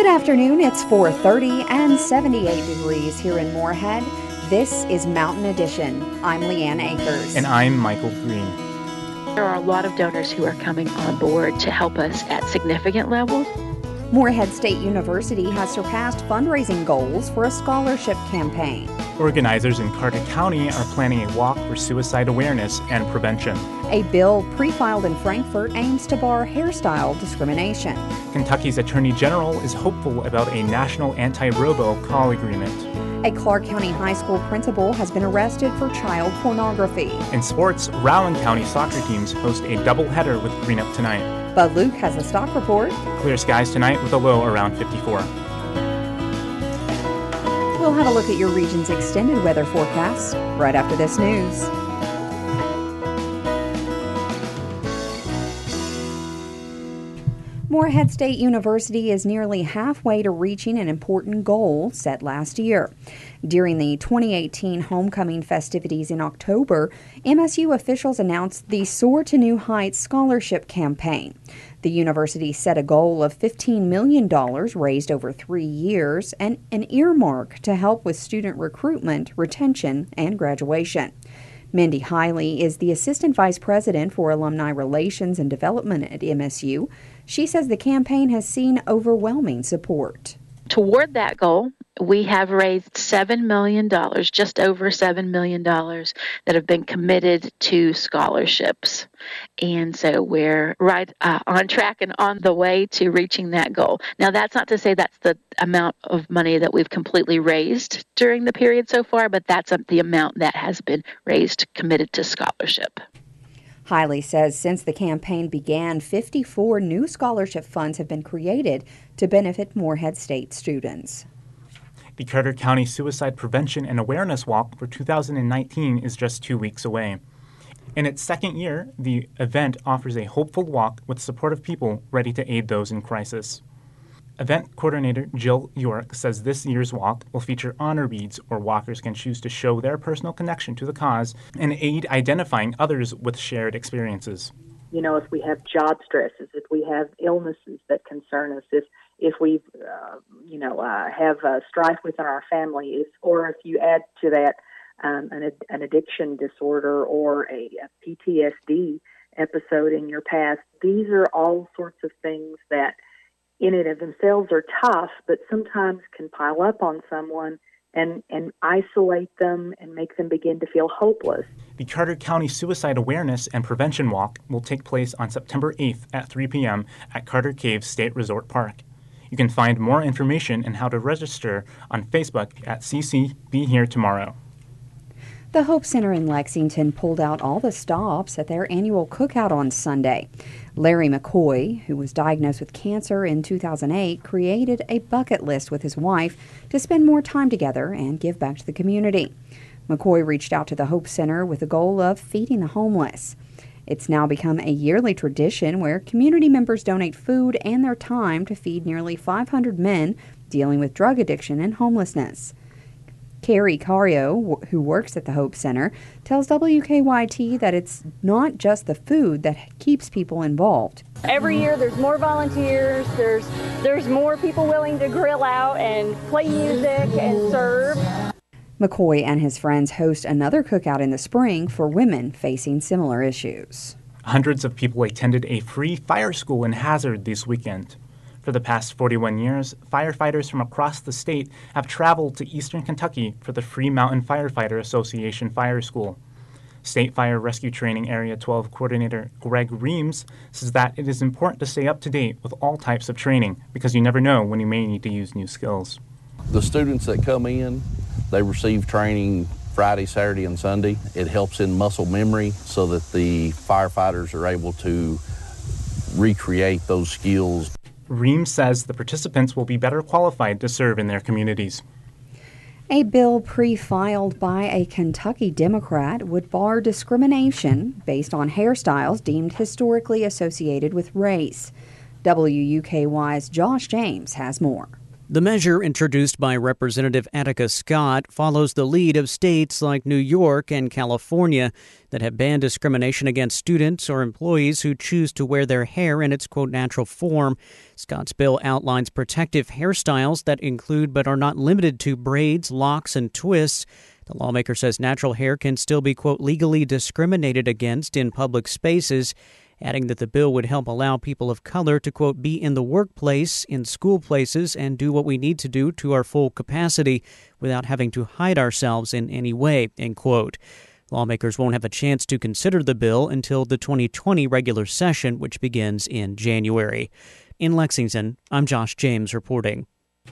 Good afternoon. It's 4:30 and 78 degrees here in Moorhead. This is Mountain Edition. I'm Leanne Akers. And I'm Michael Green. There are a lot of donors who are coming on board to help us at significant levels. Moorhead State University has surpassed fundraising goals for a scholarship campaign. Organizers in Carter County are planning a walk for suicide awareness and prevention. A bill pre-filed in Frankfort aims to bar hairstyle discrimination. Kentucky's Attorney General is hopeful about a national anti-robo-call agreement. A Clark County High School principal has been arrested for child pornography. In sports, Rowan County soccer teams host a doubleheader with Greenup tonight. But Luke has a stock report. Clear skies tonight with a low around 54. We'll have a look at your region's extended weather forecast right after this news. Moorhead State University is nearly halfway to reaching an important goal set last year. During the 2018 homecoming festivities in October, MSU officials announced the Soar to New Heights scholarship campaign. The university set a goal of $15 million raised over 3 years and an earmark to help with student recruitment, retention, and graduation. Mindy Hiley is the Assistant Vice President for Alumni Relations and Development at MSU. She says the campaign has seen overwhelming support. Toward that goal, we have raised $7 million, just over $7 million that have been committed to scholarships. And so we're right on track and on the way to reaching that goal. Now, that's not to say that's the amount of money that we've completely raised during the period so far, but that's the amount that has been raised committed to scholarship. Hiley says since the campaign began, 54 new scholarship funds have been created to benefit Moorhead State students. The Carter County Suicide Prevention and Awareness Walk for 2019 is just 2 weeks away. In its second year, the event offers a hopeful walk with supportive people ready to aid those in crisis. Event coordinator Jill York says this year's walk will feature honor beads where walkers can choose to show their personal connection to the cause and aid identifying others with shared experiences. You know, if we have job stresses, if we have illnesses that concern us, if we, have strife within our family, or if you add to that an addiction disorder or a PTSD episode in your past, these are all sorts of things that in and of themselves are tough, but sometimes can pile up on someone and isolate them and make them begin to feel hopeless. The Carter County Suicide Awareness and Prevention Walk will take place on September 8th at 3 p.m. at Carter Caves State Resort Park. You can find more information and how to register on Facebook at CC Be Here Tomorrow. The Hope Center in Lexington pulled out all the stops at their annual cookout on Sunday. Larry McCoy, who was diagnosed with cancer in 2008, created a bucket list with his wife to spend more time together and give back to the community. McCoy reached out to the Hope Center with the goal of feeding the homeless. It's now become a yearly tradition where community members donate food and their time to feed nearly 500 men dealing with drug addiction and homelessness. Carrie Cario, who works at the Hope Center, tells WKYT that it's not just the food that keeps people involved. Every year there's more volunteers, there's more people willing to grill out and play music and serve. McCoy and his friends host another cookout in the spring for women facing similar issues. Hundreds of people attended a free fire school in Hazard this weekend. For the past 41 years, firefighters from across the state have traveled to eastern Kentucky for the Free Mountain Firefighter Association Fire School. State Fire Rescue Training Area 12 Coordinator Greg Reams says that it is important to stay up to date with all types of training because you never know when you may need to use new skills. The students that come in, they receive training Friday, Saturday, and Sunday. It helps in muscle memory so that the firefighters are able to recreate those skills. Reams says the participants will be better qualified to serve in their communities. A bill pre-filed by a Kentucky Democrat would bar discrimination based on hairstyles deemed historically associated with race. WUKY's Josh James has more. The measure, introduced by Representative Attica Scott, follows the lead of states like New York and California that have banned discrimination against students or employees who choose to wear their hair in its, quote, natural form. Scott's bill outlines protective hairstyles that include but are not limited to braids, locks, and twists. The lawmaker says natural hair can still be, quote, legally discriminated against in public spaces, adding that the bill would help allow people of color to, quote, be in the workplace, in school places, and do what we need to do to our full capacity without having to hide ourselves in any way, end quote. Lawmakers won't have a chance to consider the bill until the 2020 regular session, which begins in January. In Lexington, I'm Josh James reporting.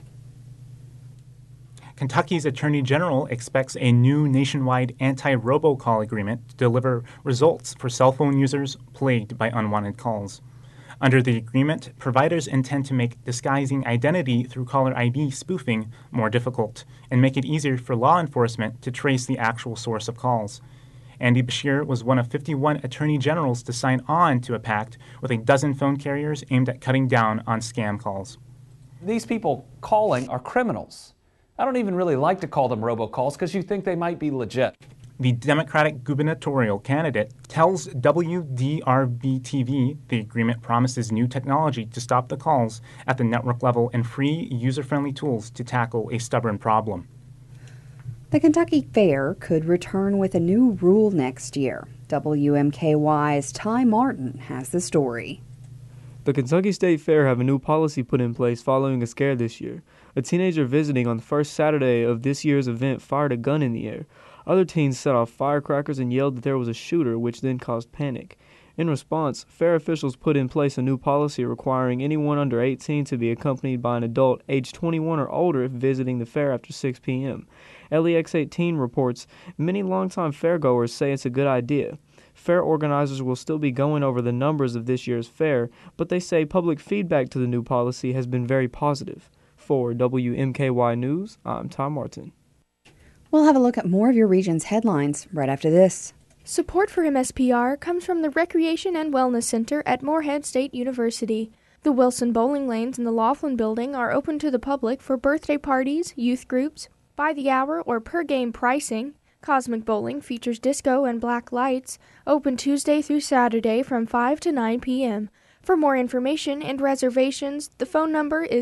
Kentucky's Attorney General expects a new nationwide anti-robocall agreement to deliver results for cell phone users plagued by unwanted calls. Under the agreement, providers intend to make disguising identity through caller ID spoofing more difficult and make it easier for law enforcement to trace the actual source of calls. Andy Beshear was one of 51 attorney generals to sign on to a pact with a dozen phone carriers aimed at cutting down on scam calls. These people calling are criminals. I don't even really like to call them robocalls because you think they might be legit. The Democratic gubernatorial candidate tells WDRB-TV the agreement promises new technology to stop the calls at the network level and free, user-friendly tools to tackle a stubborn problem. The Kentucky Fair could return with a new rule next year. WMKY's Ty Martin has the story. The Kentucky State Fair have a new policy put in place following a scare this year. A teenager visiting on the first Saturday of this year's event fired a gun in the air. Other teens set off firecrackers and yelled that there was a shooter, which then caused panic. In response, fair officials put in place a new policy requiring anyone under 18 to be accompanied by an adult age 21 or older if visiting the fair after 6 p.m. LEX 18 reports many longtime fairgoers say it's a good idea. Fair organizers will still be going over the numbers of this year's fair, but they say public feedback to the new policy has been very positive. For WMKY News, I'm Tom Martin. We'll have a look at more of your region's headlines right after this. Support for MSPR comes from the Recreation and Wellness Center at Morehead State University. The Wilson Bowling Lanes in the Laughlin Building are open to the public for birthday parties, youth groups, by the hour or per game pricing. Cosmic Bowling features disco and black lights, open Tuesday through Saturday from 5 to 9 p.m. For more information and reservations, the phone number is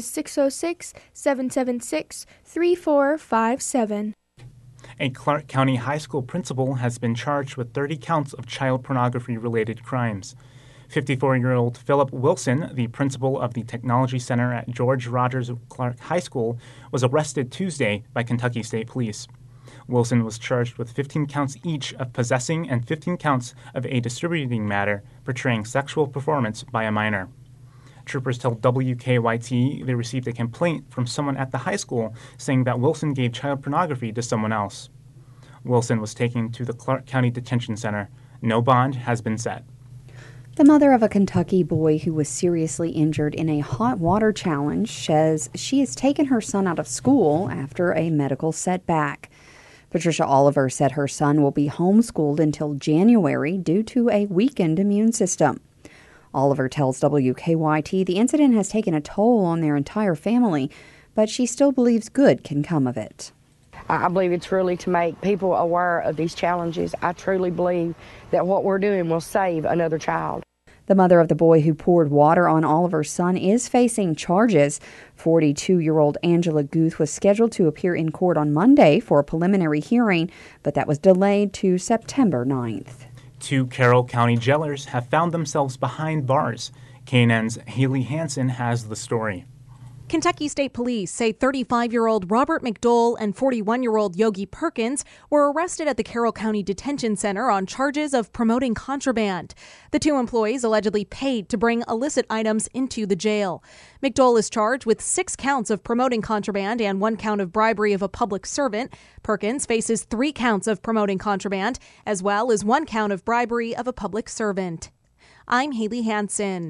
606-776-3457. A Clark County High School principal has been charged with 30 counts of child pornography-related crimes. 54-year-old Philip Wilson, the principal of the Technology Center at George Rogers Clark High School, was arrested Tuesday by Kentucky State Police. Wilson was charged with 15 counts each of possessing and 15 counts of a distributing matter portraying sexual performance by a minor. Troopers tell WKYT they received a complaint from someone at the high school saying that Wilson gave child pornography to someone else. Wilson was taken to the Clark County Detention Center. No bond has been set. The mother of a Kentucky boy who was seriously injured in a hot water challenge says she has taken her son out of school after a medical setback. Patricia Oliver said her son will be homeschooled until January due to a weakened immune system. Oliver tells WKYT the incident has taken a toll on their entire family, but she still believes good can come of it. I believe it's really to make people aware of these challenges. I truly believe that what we're doing will save another child. The mother of the boy who poured water on Oliver's son is facing charges. 42-year-old Angela Guth was scheduled to appear in court on Monday for a preliminary hearing, but that was delayed to September 9th. 2 Carroll County jailers have found themselves behind bars. KNN's Haley Hansen has the story. Kentucky State Police say 35-year-old Robert McDole and 41-year-old Yogi Perkins were arrested at the Carroll County Detention Center on charges of promoting contraband. The 2 employees allegedly paid to bring illicit items into the jail. McDole is charged with 6 counts of promoting contraband and 1 count of bribery of a public servant. Perkins faces 3 counts of promoting contraband, as well as 1 count of bribery of a public servant. I'm Haley Hansen.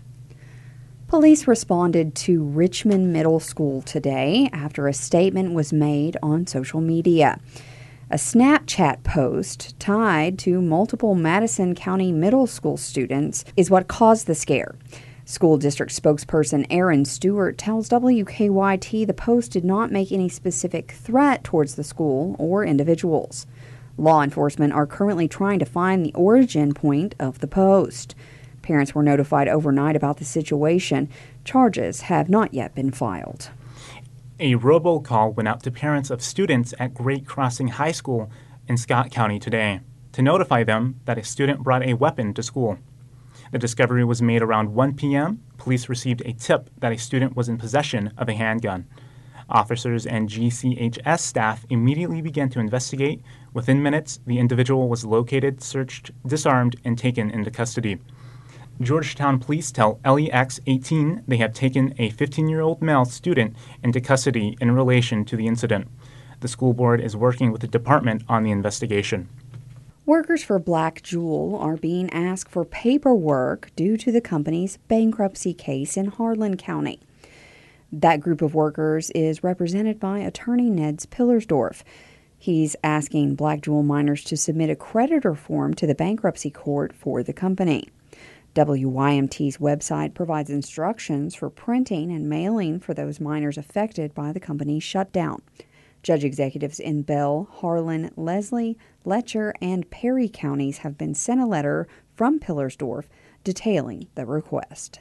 Police responded to Richmond Middle School today after a statement was made on social media. A Snapchat post tied to multiple Madison County Middle School students is what caused the scare. School district spokesperson Aaron Stewart tells WKYT the post did not make any specific threat towards the school or individuals. Law enforcement are currently trying to find the origin point of the post. Parents were notified overnight about the situation. Charges have not yet been filed. A robocall went out to parents of students at Great Crossing High School in Scott County today to notify them that a student brought a weapon to school. The discovery was made around 1 p.m. Police received a tip that a student was in possession of a handgun. Officers and GCHS staff immediately began to investigate. Within minutes, the individual was located, searched, disarmed, and taken into custody. Georgetown police tell LEX 18 they have taken a 15-year-old male student into custody in relation to the incident. The school board is working with the department on the investigation. Workers for Black Jewel are being asked for paperwork due to the company's bankruptcy case in Harlan County. That group of workers is represented by attorney Neds Pillersdorf. He's asking Black Jewel miners to submit a creditor form to the bankruptcy court for the company. WYMT's website provides instructions for printing and mailing for those miners affected by the company's shutdown. Judge executives in Bell, Harlan, Leslie, Letcher, and Perry counties have been sent a letter from Pillersdorf detailing the request.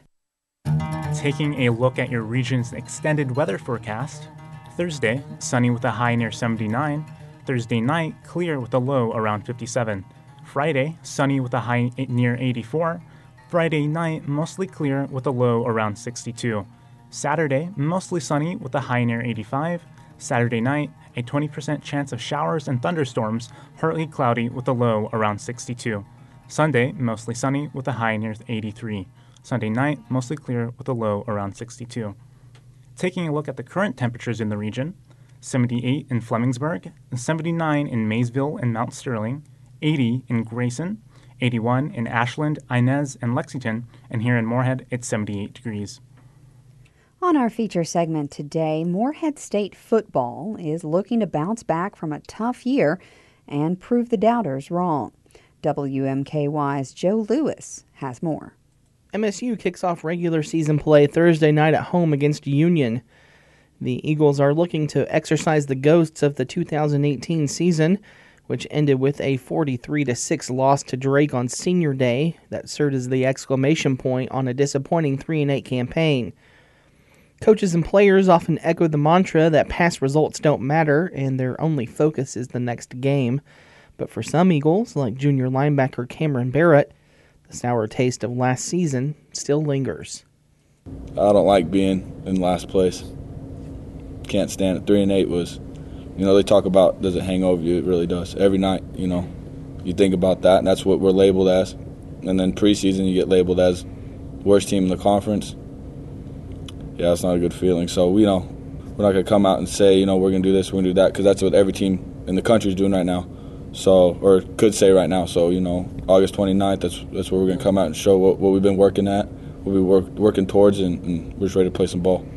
Taking a look at your region's extended weather forecast. Thursday, sunny with a high near 79. Thursday night, clear with a low around 57. Friday, sunny with a high near 84. Friday night, mostly clear with a low around 62. Saturday, mostly sunny with a high near 85. Saturday night, a 20% chance of showers and thunderstorms, partly cloudy with a low around 62. Sunday, mostly sunny with a high near 83. Sunday night, mostly clear with a low around 62. Taking a look at the current temperatures in the region, 78 in Flemingsburg, 79 in Maysville and Mount Sterling, 80 in Grayson, 81 in Ashland, Inez, and Lexington, and here in Moorhead, it's 78 degrees. On our feature segment today, Moorhead State football is looking to bounce back from a tough year and prove the doubters wrong. WMKY's Joe Lewis has more. MSU kicks off regular season play Thursday night at home against Union. The Eagles are looking to exorcise the ghosts of the 2018 season, which ended with a 43-6 loss to Drake on Senior Day that served as the exclamation point on a disappointing 3-8 campaign. Coaches and players often echo the mantra that past results don't matter and their only focus is the next game. But for some Eagles, like junior linebacker Cameron Barrett, the sour taste of last season still lingers. I don't like being in last place. Can't stand it. 3-8 was, they talk about does it hang over you? It really does. Every night, you think about that, and that's what we're labeled as. And then preseason, you get labeled as worst team in the conference. Yeah, it's not a good feeling. So, we're not going to come out and say, we're going to do this, we're going to do that, because that's what every team in the country is doing right now. So, or could say right now. So, August 29th, that's where we're going to come out and show what we've been working at, what we're working towards, and we're just ready to play some ball.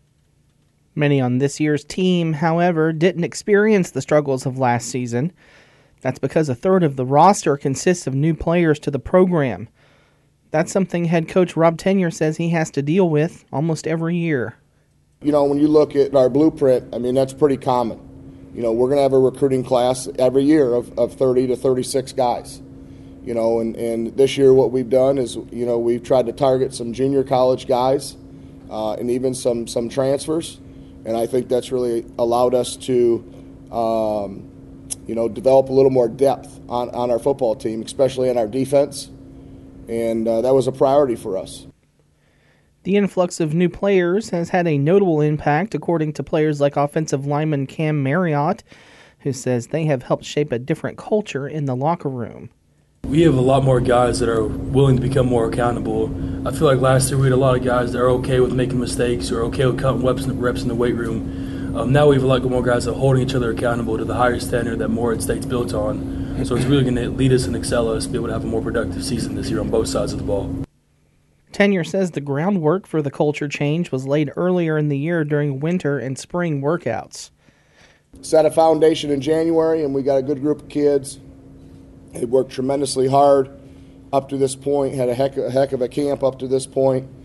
Many on this year's team, however, didn't experience the struggles of last season. That's because a third of the roster consists of new players to the program. That's something head coach Rob Tenyer says he has to deal with almost every year. When you look at our blueprint, that's pretty common. We're going to have a recruiting class every year of 30 to 36 guys. And this year what we've done is, we've tried to target some junior college guys and even some transfers. And I think that's really allowed us to, develop a little more depth on our football team, especially on our defense. And that was a priority for us. The influx of new players has had a notable impact, according to players like offensive lineman Cam Marriott, who says they have helped shape a different culture in the locker room. We have a lot more guys that are willing to become more accountable. I feel like last year we had a lot of guys that are okay with making mistakes or okay with cutting reps in the weight room. Now we have a lot more guys that are holding each other accountable to the higher standard that Moorhead State's built on. So it's really going to lead us and excel us to be able to have a more productive season this year on both sides of the ball. Tenyer says the groundwork for the culture change was laid earlier in the year during winter and spring workouts. Set a foundation in January, and we got a good group of kids. They worked tremendously hard up to this point, had a heck of a camp up to this point,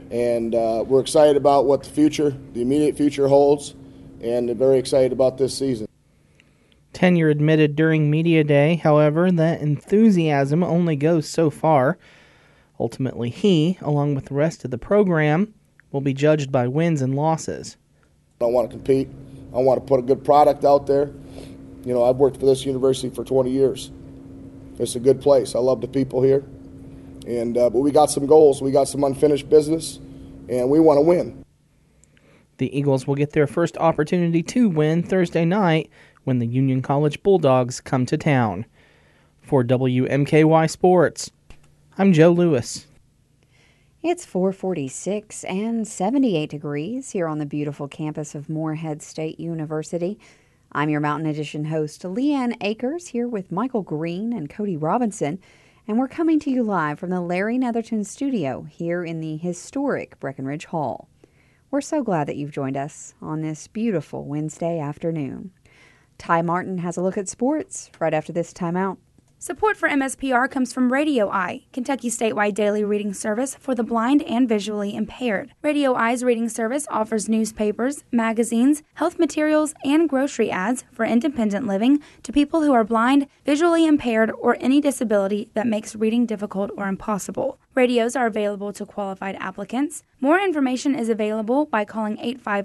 And we're excited about what the immediate future holds, and very excited about this season. Tenure admitted during Media Day, however, that enthusiasm only goes so far. Ultimately, he, along with the rest of the program, will be judged by wins and losses. I want to compete. I want to put a good product out there. You know, I've worked for this university for 20 years. It's a good place. I love the people here. And but we got some goals. We got some unfinished business, and we want to win. The Eagles will get their first opportunity to win Thursday night when the Union College Bulldogs come to town. For WMKY Sports, I'm Joe Lewis. It's 4:46 and 78 degrees here on the beautiful campus of Morehead State University. I'm your Mountain Edition host, Leanne Akers, here with Michael Green and Cody Robinson, and we're coming to you live from the Larry Netherton studio here in the historic Breckenridge Hall. We're so glad that you've joined us on this beautiful Wednesday afternoon. Ty Martin has a look at sports right after this timeout. Support for MSPR comes from Radio Eye, Kentucky's statewide daily reading service for the blind and visually impaired. Radio Eye's reading service offers newspapers, magazines, health materials, and grocery ads for independent living to people who are blind, visually impaired, or any disability that makes reading difficult or impossible. Radios are available to qualified applicants. More information is available by calling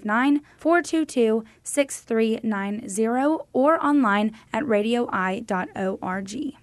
859-422-6390 or online at radioeye.org.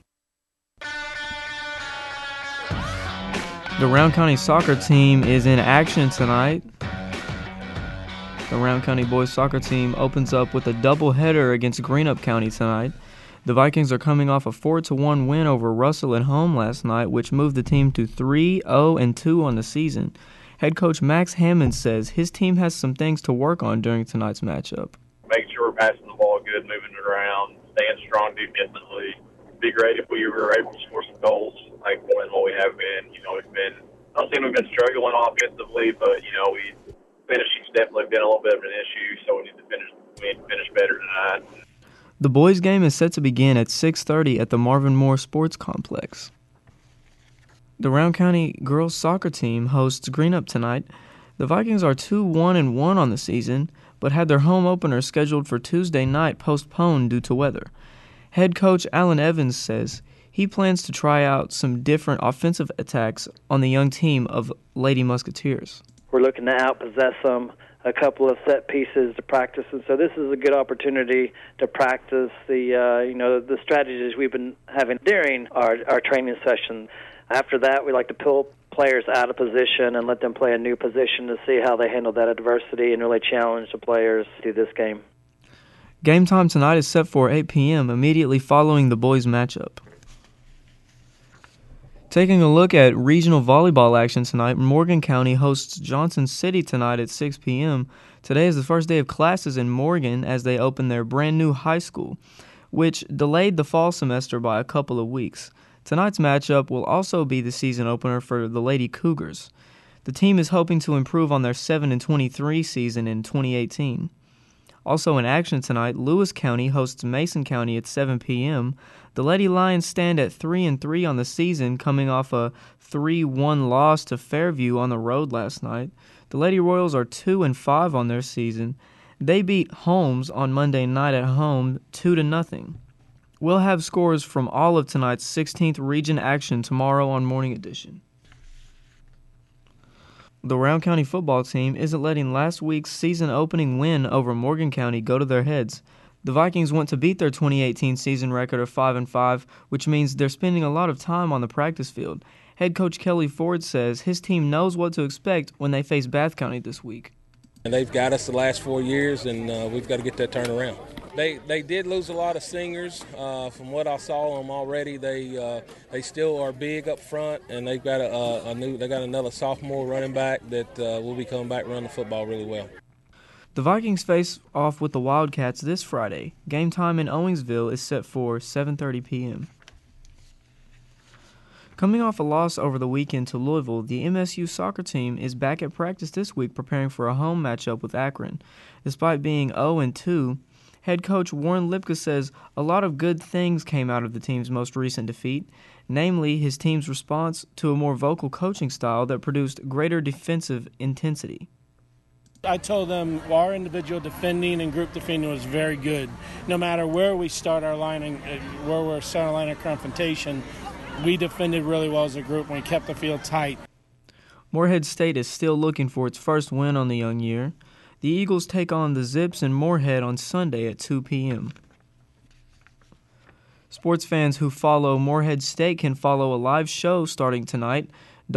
The Round County soccer team is in action tonight. The Round County boys soccer team opens up with a doubleheader against Greenup County tonight. The Vikings are coming off a 4-1 win over Russell at home last night, which moved the team to 3-0-2 on the season. Head coach Max Hammond says his team has some things to work on during tonight's matchup. Make sure we're passing the ball good, moving it around, staying strong defensively. It'd be great if we were able to score some goals like what we have been. You know, I don't think we've been struggling offensively, but, you know, finishing's definitely been a little bit of an issue, so we need to finish better tonight. The boys' game is set to begin at 6:30 at the Marvin Moore Sports Complex. The Round County girls soccer team hosts Greenup tonight. The Vikings are 2-1-1 on the season, but had their home opener scheduled for Tuesday night postponed due to weather. Head coach Alan Evans says he plans to try out some different offensive attacks on the young team of Lady Musketeers. We're looking to outpossess them, a couple of set pieces to practice, and so this is a good opportunity to practice the strategies we've been having during our training session. After that, we like to pull players out of position and let them play a new position to see how they handle that adversity and really challenge the players through this game. Game time tonight is set for 8 p.m. immediately following the boys' matchup. Taking a look at regional volleyball action tonight, Morgan County hosts Johnson City tonight at 6 p.m. Today is the first day of classes in Morgan as they open their brand new high school, which delayed the fall semester by a couple of weeks. Tonight's matchup will also be the season opener for the Lady Cougars. The team is hoping to improve on their 7-23 season in 2018. Also in action tonight, Lewis County hosts Mason County at 7 p.m. The Lady Lions stand at 3-3 on the season, coming off a 3-1 loss to Fairview on the road last night. The Lady Royals are 2-5 on their season. They beat Holmes on Monday night at home 2-0. We'll have scores from all of tonight's 16th region action tomorrow on Morning Edition. The Round County football team isn't letting last week's season-opening win over Morgan County go to their heads. The Vikings want to beat their 2018 season record of 5-5, which means they're spending a lot of time on the practice field. Head coach Kelly Ford says his team knows what to expect when they face Bath County this week. And they've got us the last 4 years, and we've got to get that turned around. They did lose a lot of singers. From what I saw them already, they still are big up front, and they've got another sophomore running back that will be coming back running the football really well. The Vikings face off with the Wildcats this Friday. Game time in Owingsville is set for 7:30 p.m. Coming off a loss over the weekend to Louisville, the MSU soccer team is back at practice this week preparing for a home matchup with Akron. Despite being 0-2, Head coach Warren Lipka says a lot of good things came out of the team's most recent defeat, namely his team's response to a more vocal coaching style that produced greater defensive intensity. I told them our individual defending and group defending was very good. No matter where we start our line and where we're starting our line of confrontation, we defended really well as a group and we kept the field tight. Morehead State is still looking for its first win on the young year. The Eagles take on the Zips in Morehead on Sunday at 2 p.m. Sports fans who follow Morehead State can follow a live show starting tonight.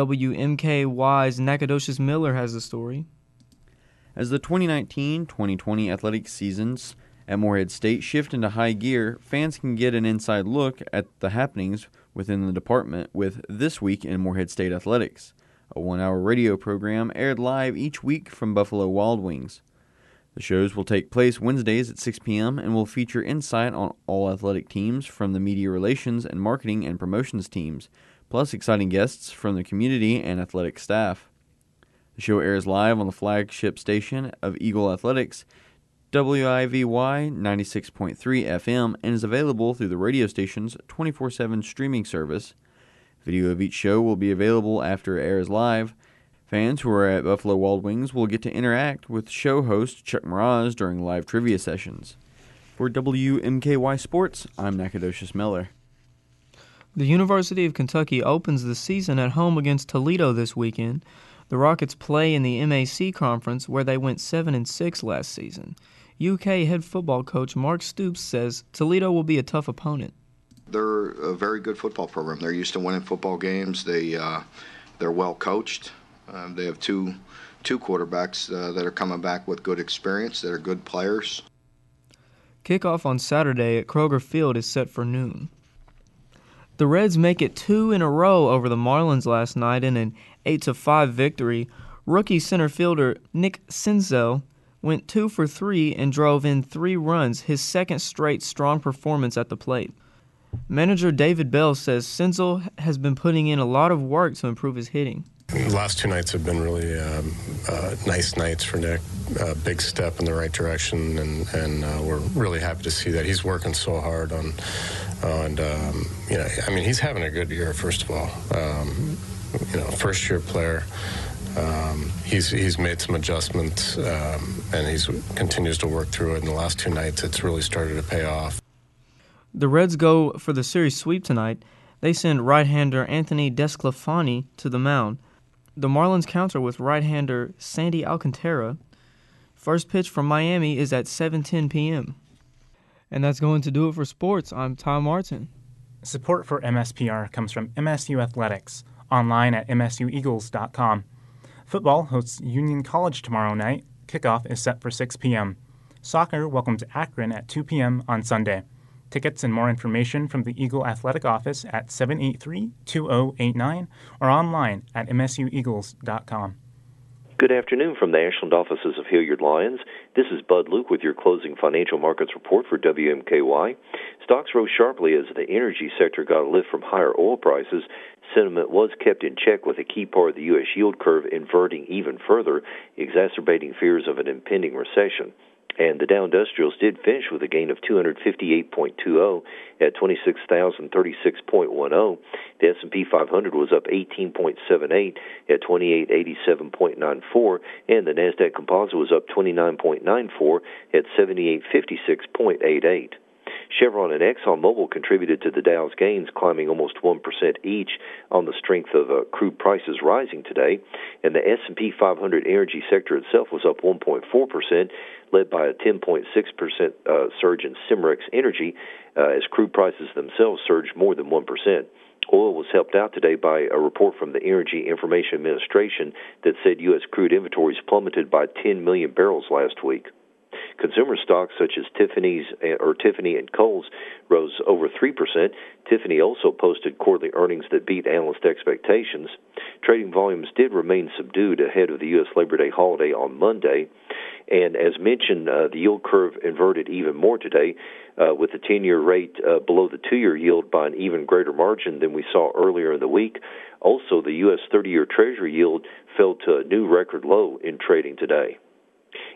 WMKY's Nacogdoches Miller has the story. As the 2019-2020 athletic seasons at Morehead State shift into high gear, fans can get an inside look at the happenings within the department with This Week in Morehead State Athletics, a 1-hour radio program aired live each week from Buffalo Wild Wings. The shows will take place Wednesdays at 6 p.m. and will feature insight on all athletic teams from the media relations and marketing and promotions teams, plus exciting guests from the community and athletic staff. The show airs live on the flagship station of Eagle Athletics, WIVY 96.3 FM, and is available through the radio station's 24/7 streaming service. Video of each show will be available after it airs live. Fans who are at Buffalo Wild Wings will get to interact with show host Chuck Mraz during live trivia sessions. For WMKY Sports, I'm Nacogdoches Miller. The University of Kentucky opens the season at home against Toledo this weekend. The Rockets play in the MAC Conference, where they went 7-6 last season. UK head football coach Mark Stoops says Toledo will be a tough opponent. They're a very good football program. They're used to winning football games. They're well coached. They have two quarterbacks that are coming back with good experience, that are good players. Kickoff on Saturday at Kroger Field is set for noon. The Reds make it 2 in a row over the Marlins last night in an 8-5 victory. Rookie center fielder Nick Senzel went 2 for 3 and drove in 3 runs, his second straight strong performance at the plate. Manager David Bell says Senzel has been putting in a lot of work to improve his hitting. The last 2 nights have been really nice nights for Nick. Big step in the right direction, and we're really happy to see that. He's working so hard on he's having a good year, first of all. First-year player. He's made some adjustments, and he continues to work through it. In the last 2 nights, it's really started to pay off. The Reds go for the series sweep tonight. They send right-hander Anthony Desclafani to the mound. The Marlins counter with right-hander Sandy Alcantara. First pitch from Miami is at 7:10 p.m. And that's going to do it for sports. I'm Tom Martin. Support for MSPR comes from MSU Athletics, online at msueagles.com. Football hosts Union College tomorrow night. Kickoff is set for 6 p.m. Soccer welcomes Akron at 2 p.m. on Sunday. Tickets and more information from the Eagle Athletic Office at 783-2089 or online at msueagles.com. Good afternoon from the Ashland offices of Hilliard Lyons. This is Bud Luke with your closing financial markets report for WMKY. Stocks rose sharply as the energy sector got a lift from higher oil prices. Sentiment was kept in check with a key part of the U.S. yield curve inverting even further, exacerbating fears of an impending recession. And the Dow Industrials did finish with a gain of 258.20 at 26,036.10. The S&P 500 was up 18.78 at 2887.94, and the Nasdaq Composite was up 29.94 at 7856.88. Chevron and ExxonMobil contributed to the Dow's gains, climbing almost 1% each on the strength of crude prices rising today. And the S&P 500 energy sector itself was up 1.4%, led by a 10.6% surge in Cimarex Energy, as crude prices themselves surged more than 1%. Oil was helped out today by a report from the Energy Information Administration that said U.S. crude inventories plummeted by 10 million barrels last week. Consumer stocks such as Tiffany and Kohl's rose over 3%. Tiffany also posted quarterly earnings that beat analyst expectations. Trading volumes did remain subdued ahead of the U.S. Labor Day holiday on Monday. And as mentioned, the yield curve inverted even more today, with the 10-year rate below the 2-year yield by an even greater margin than we saw earlier in the week. Also, the U.S. 30-year Treasury yield fell to a new record low in trading today.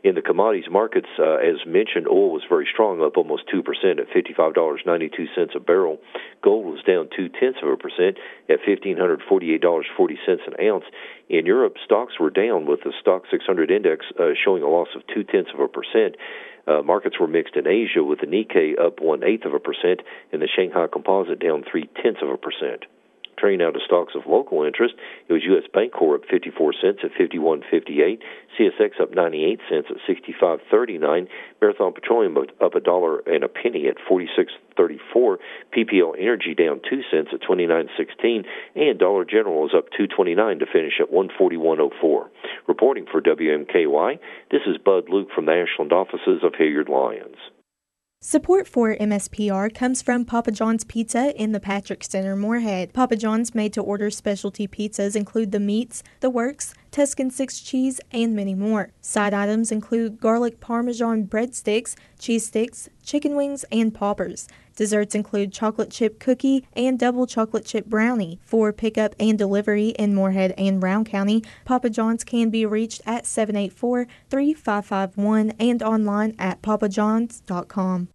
In the commodities markets, as mentioned, oil was very strong, up almost 2% at $55.92 a barrel. Gold was down 0.2% at $1,548.40 an ounce. In Europe, stocks were down, with the Stock 600 index showing a loss of 0.2%. Markets were mixed in Asia, with the Nikkei up 0.1% and the Shanghai Composite down 0.3%. Turning now to stocks of local interest, it was U.S. Bancorp up 54 cents at 51.58, CSX up 98 cents at 65.39, Marathon Petroleum up $1.01 at 46.34, PPL Energy down 2 cents at 29.16, and Dollar General is up 2.29 to finish at 141.04. Reporting for WMKY, this is Bud Luke from the Ashland offices of Hilliard Lyons. Support for MSPR comes from Papa John's Pizza in the Patrick Center, Moorhead. Papa John's made-to-order specialty pizzas include the meats, the works, Tuscan 6 cheese, and many more. Side items include garlic parmesan breadsticks, cheese sticks, chicken wings, and poppers. Desserts include chocolate chip cookie and double chocolate chip brownie. For pickup and delivery in Moorhead and Round County, Papa John's can be reached at 784-3551 and online at papajohns.com.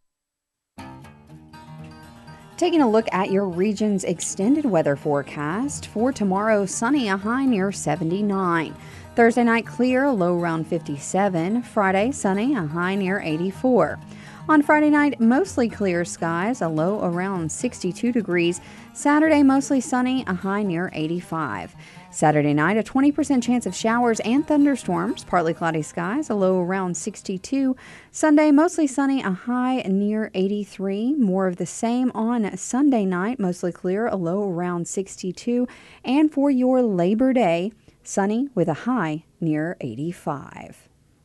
Taking a look at your region's extended weather forecast for tomorrow: sunny, a high near 79. Thursday night clear, a low around 57. Friday sunny, a high near 84. On Friday night, mostly clear skies, a low around 62 degrees. Saturday mostly sunny, a high near 85. Saturday night, a 20% chance of showers and thunderstorms, partly cloudy skies, a low around 62. Sunday, mostly sunny, a high near 83. More of the same on Sunday night, mostly clear, a low around 62. And for your Labor Day, sunny with a high near 85.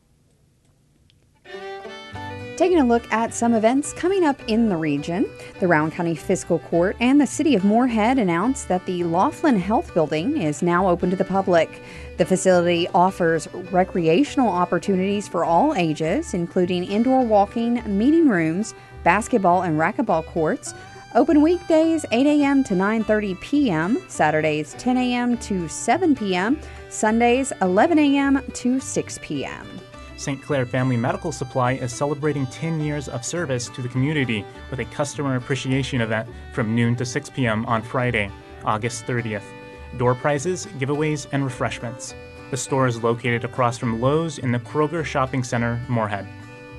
Taking a look at some events coming up in the region, the Rowan County Fiscal Court and the City of Moorhead announced that the Laughlin Health Building is now open to the public. The facility offers recreational opportunities for all ages, including indoor walking, meeting rooms, basketball and racquetball courts. Open weekdays 8 a.m. to 9:30 p.m., Saturdays 10 a.m. to 7 p.m., Sundays 11 a.m. to 6 p.m. St. Clair Family Medical Supply is celebrating 10 years of service to the community with a customer appreciation event from noon to 6 p.m. on Friday, August 30th. Door prizes, giveaways, and refreshments. The store is located across from Lowe's in the Kroger Shopping Center, Moorhead.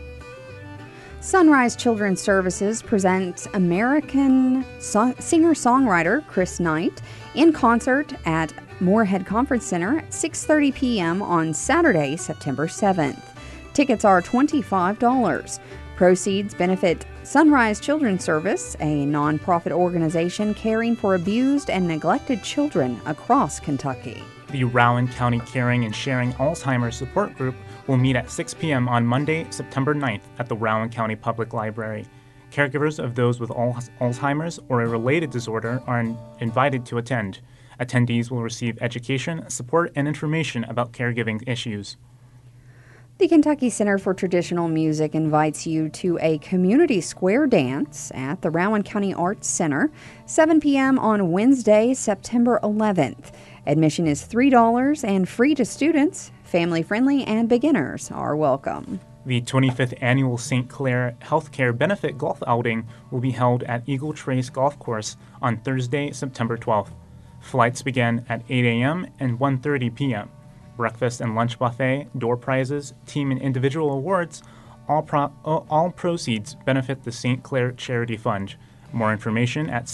Sunrise Children's Services presents American singer-songwriter Chris Knight in concert at Moorhead Conference Center at 6:30 p.m. on Saturday, September 7th. Tickets are $25. Proceeds benefit Sunrise Children's Service, a nonprofit organization caring for abused and neglected children across Kentucky. The Rowan County Caring and Sharing Alzheimer's Support Group will meet at 6 p.m. on Monday, September 9th at the Rowan County Public Library. Caregivers of those with Alzheimer's or a related disorder are invited to attend. Attendees will receive education, support, and information about caregiving issues. The Kentucky Center for Traditional Music invites you to a community square dance at the Rowan County Arts Center, 7 p.m. on Wednesday, September 11th. Admission is $3 and free to students. Family-friendly and beginners are welcome. The 25th Annual St. Clair Healthcare Benefit Golf Outing will be held at Eagle Trace Golf Course on Thursday, September 12th. Flights begin at 8 a.m. and 1:30 p.m. Breakfast and lunch buffet, door prizes, team and individual awards, all proceeds benefit the St. Clair Charity Fund. More information at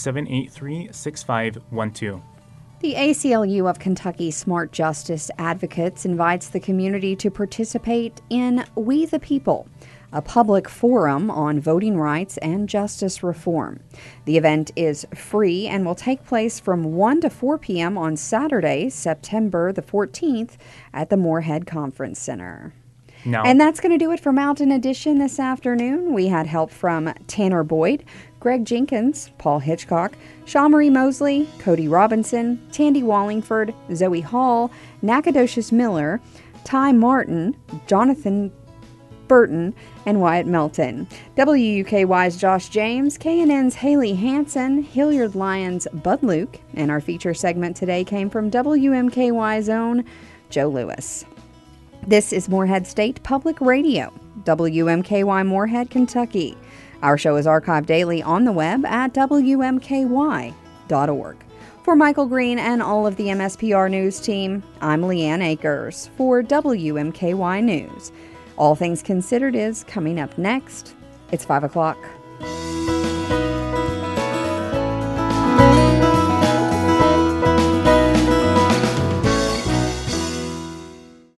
783-6512. The ACLU of Kentucky Smart Justice Advocates invites the community to participate in We the People, a public forum on voting rights and justice reform. The event is free and will take place from 1 to 4 p.m. on Saturday, September the 14th at the Moorhead Conference Center. No. And that's going to do it for Mountain Edition this afternoon. We had help from Tanner Boyd, Greg Jenkins, Paul Hitchcock, Shaw Marie Mosley, Cody Robinson, Tandy Wallingford, Zoe Hall, Nacogdoches Miller, Ty Martin, Jonathan Burton, and Wyatt Melton. WUKY's Josh James, KNN's Haley Hansen, Hilliard Lyons' Bud Luke, and our feature segment today came from WMKY's own Joe Lewis. This is Morehead State Public Radio, WMKY Morehead, Kentucky. Our show is archived daily on the web at WMKY.org. For Michael Green and all of the MSPR News team, I'm Leanne Akers for WMKY News. All Things Considered is coming up next. It's 5 o'clock.